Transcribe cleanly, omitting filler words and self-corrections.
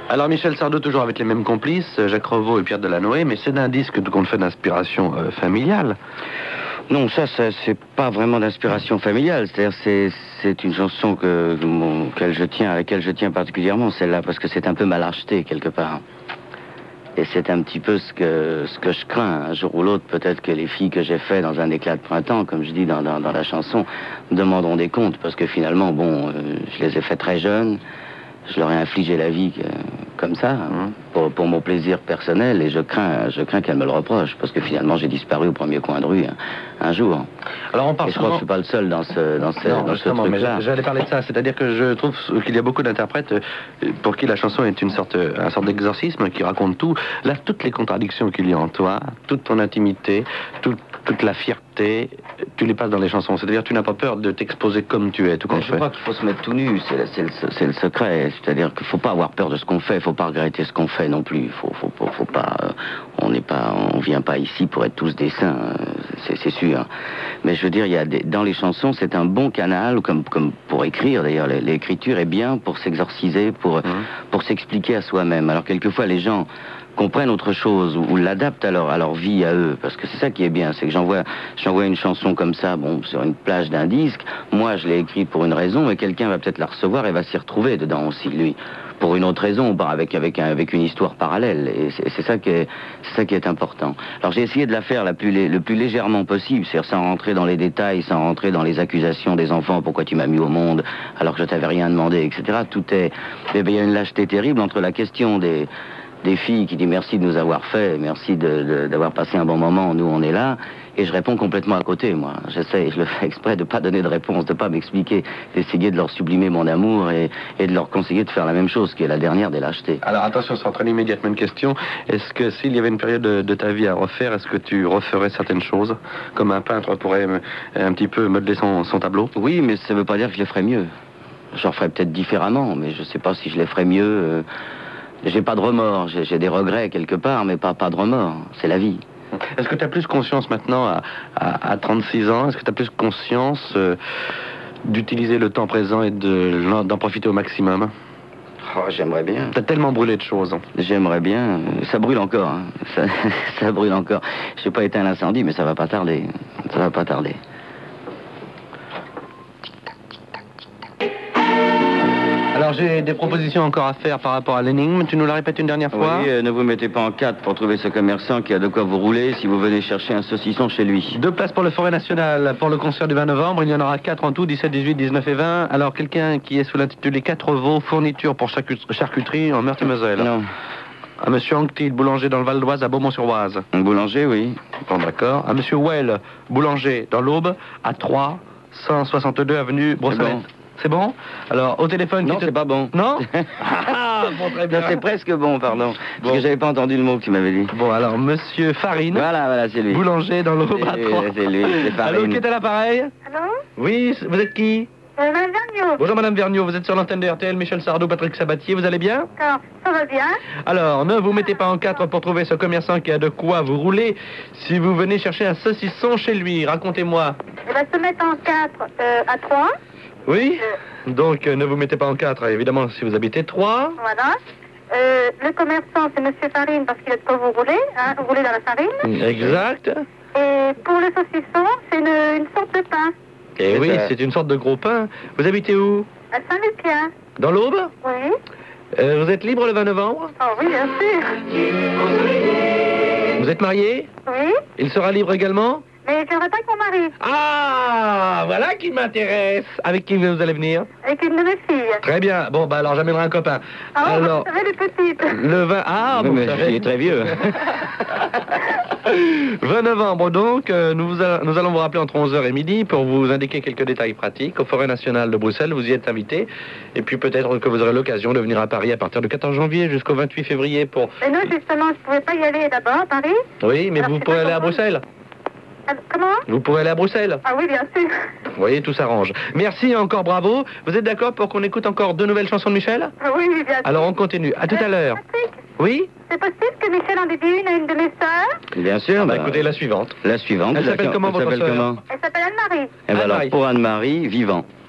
Alors Michel Sardou, toujours avec les mêmes complices, Jacques Revaux et Pierre Delanoë, mais c'est d'un disque qu'on fait d'inspiration familiale. Non, ça c'est pas vraiment d'inspiration familiale. C'est-à-dire, c'est une chanson à laquelle je tiens particulièrement, celle-là, parce que c'est un peu ma lâcheté, quelque part. Et c'est un petit peu ce que je crains. Un jour ou l'autre, peut-être que les filles que j'ai fait dans un éclat de printemps, comme je dis dans la chanson, demanderont des comptes, parce que finalement, je les ai fait très jeunes. Je leur ai infligé la vie comme ça, pour mon plaisir personnel, et je crains qu'elles me le reprochent, parce que finalement j'ai disparu au premier coin de rue un jour. Alors on parle et je crois que je suis pas le seul dans ce truc-là. J'allais parler de ça, c'est-à-dire que je trouve qu'il y a beaucoup d'interprètes pour qui la chanson est une sorte d'exorcisme qui raconte tout. Là, toutes les contradictions qu'il y a en toi, toute ton intimité, toute la fierté, tu les passes dans les chansons. C'est-à-dire tu n'as pas peur de t'exposer comme tu es, tout compte fait. Je crois qu'il faut se mettre tout nu, c'est le secret. C'est-à-dire qu'il faut pas avoir peur de ce qu'on fait, il faut pas regretter ce qu'on fait non plus. Faut pas, on vient pas ici pour être tous des saints, c'est sûr. Mais je veux dire, dans les chansons, c'est un bon canal, comme pour écrire d'ailleurs. L'écriture est bien pour s'exorciser, pour s'expliquer à soi-même. Alors quelquefois les gens comprennent autre chose ou l'adaptent à leur vie à eux, parce que c'est ça qui est bien, c'est que j'envoie une chanson comme ça, sur une plage d'un disque. Moi je l'ai écrite pour une raison, et quelqu'un va peut-être la recevoir et va s'y retrouver dedans aussi, lui, pour une autre raison, avec une histoire parallèle. Et c'est ça qui est important. Alors j'ai essayé de la faire le plus légèrement possible, c'est-à-dire sans rentrer dans les détails, sans rentrer dans les accusations des enfants, pourquoi tu m'as mis au monde alors que je t'avais rien demandé, etc. Il y a une lâcheté terrible entre la question des filles qui disent merci de nous avoir fait, merci d'avoir passé un bon moment, nous on est là, et je réponds complètement à côté, moi. Je le fais exprès de pas donner de réponse, de pas m'expliquer, d'essayer de leur sublimer mon amour et de leur conseiller de faire la même chose, qui est la dernière des lâchetés. Alors attention, ça entraîne immédiatement une question. Est-ce que s'il y avait une période de ta vie à refaire, est-ce que tu referais certaines choses, comme un peintre pourrait un petit peu modeler son tableau? Oui, mais ça veut pas dire que je les ferais mieux. Je referais peut-être différemment, mais je sais pas si je les ferais mieux. J'ai pas de remords, j'ai des regrets quelque part, mais pas de remords, c'est la vie. Est-ce que tu as plus conscience maintenant, à 36 ans, est-ce que tu as plus conscience d'utiliser le temps présent et d'en profiter au maximum? Oh, j'aimerais bien. T'as tellement brûlé de choses. J'aimerais bien. Ça brûle encore, hein. Ça brûle encore. J'ai pas éteint l'incendie, mais ça va pas tarder. Ça va pas tarder. Alors j'ai des propositions encore à faire par rapport à l'énigme. Tu nous la répètes une dernière fois? Oui, ne vous mettez pas en 4 pour trouver ce commerçant qui a de quoi vous rouler si vous venez chercher un saucisson chez lui. 2 places pour le Forêt Nationale pour le concert du 20 novembre. Il y en aura 4 en tout, 17, 18, 19 et 20. Alors quelqu'un qui est sous l'intitulé 4 veaux, fourniture pour charcuterie en Meurthe-et-Moselle. Non. À monsieur Anctil, boulanger dans le Val d'Oise à Beaumont-sur-Oise. Un boulanger, oui. Bon, d'accord. À monsieur Well, boulanger dans l'Aube à 3, 162 avenue Brossolette. C'est bon? Alors, au téléphone... Non, c'est pas bon. Non? Ah, bon, très bien. C'est presque bon, pardon. Parce que j'avais pas entendu le mot que tu m'avais dit. Bon, alors, monsieur Farine. Voilà, c'est lui. Boulanger dans l'Aube à 3. C'est lui, c'est Farine. Allô, qui est à l'appareil? Allô? Oui, vous êtes qui? Madame Vergniaud. Bonjour, Madame Vergniaud. Vous êtes sur l'antenne de RTL, Michel Sardou, Patrick Sabatier. Vous allez bien? Alors, ça va bien. Alors, ne vous mettez pas en 4 pour trouver ce commerçant qui a de quoi vous rouler si vous venez chercher un saucisson chez lui. Racontez-moi. Elle va se mettre en 4 à 3. Oui? Donc, ne vous mettez pas en 4, évidemment, si vous habitez 3. Voilà. Le commerçant, c'est monsieur Farine, parce qu'il a de quoi vous rouler, hein, vous roulez dans la farine. Exact. Et pour le saucisson, c'est une sorte de pain. Et oui, c'est une sorte de gros pain. Vous habitez où? À Saint-Lucien. Dans l'Aube? Oui. Vous êtes libre le 20 novembre? Oh oui, bien sûr. Vous êtes marié? Oui. Il sera libre également? Mais j'aimerais pas que mon mari. Ah, voilà qui m'intéresse. Avec qui vous allez venir? Avec une de mes filles. Très bien. Bon, bah alors j'amènerai un copain. Ah, alors, vous savez, les petites. Le 20... Ah, bon, mais il est très vieux. 20 novembre, donc, nous allons vous rappeler entre 11h et midi pour vous indiquer quelques détails pratiques. Au Forêt Nationale de Bruxelles, vous y êtes invité. Et puis peut-être que vous aurez l'occasion de venir à Paris à partir du 14 janvier jusqu'au 28 février pour... Et nous, justement, je ne pouvais pas y aller d'abord à Paris. Oui, mais Alors, vous pourrez aller à Bruxelles. Comment? Vous pourrez aller à Bruxelles. Ah oui, bien sûr. Vous voyez, tout s'arrange. Merci et encore bravo. Vous êtes d'accord pour qu'on écoute encore 2 nouvelles chansons de Michel? Ah oui, bien sûr. Alors on continue. À tout à l'heure. Patrick, Oui? c'est possible que Michel en dédie une à une de mes sœurs? Bien sûr. Bah, écoutez, la suivante. La suivante. Elle s'appelle comment, votre sœur? Elle s'appelle Anne-Marie. Eh ben alors, Anne-Marie. pour Anne-Marie, vivant.